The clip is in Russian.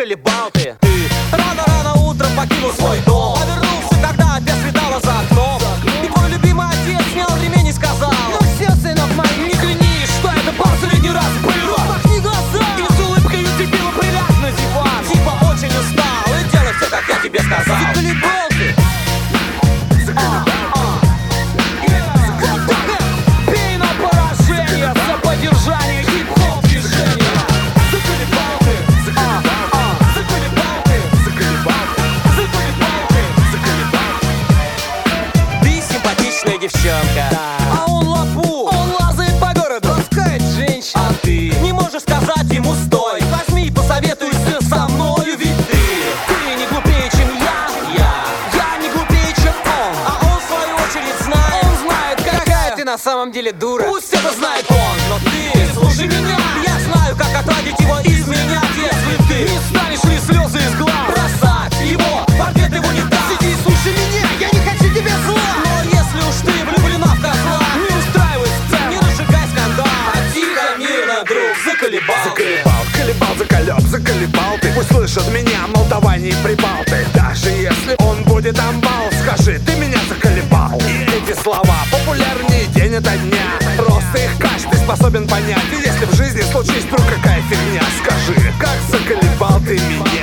заколебал ты. Рано-рано утром покинул свой дом, а вернулся, когда опять светало за окном. И твой любимый отец снял ремень и сказал: ну все, сынок мой, не клянись, что это последний раз было. Махни глаза и с улыбкой утепила приляг на диван. Типа очень устал и делай все, как я тебе сказал. Заколебал ты. Пей на поражение за поддержание хип-хоп движения. Заколебал ты. Заколебал ты. Заколебал ты. Заколебал ты. Ты симпатичная девчонка, а он лапу. Он лазает по городу, ласкает женщин, а ты не можешь сказать ему: стой, возьми и посоветуйся со мною, ведь ты не глупее, чем я не глупее, чем он. А он в свою очередь знает, он знает, какая ты на самом деле дура. Пусть это знает он, но ты слушай меня. Я знаю, как отвадить его изменять, если ты не станешь ли слезы из глаз бросать его, портрет его не даст. Сиди и слушай меня, я не хочу тебе зла. Но если уж ты влюблена в козла, не устраивай сцен, не разжигай скандал, а тихо, мирно, друг, заколебал. Колебал, заколеб, заколебал ты. Пусть слышат меня, мол, давай не прибал ты. Даже если он будет амбал, скажи, ты меня заколебал. И эти слова популярнее день ото дня, просто их каждый способен понять. И если в жизни случись вдруг какая фигня, скажи, как заколебал ты меня.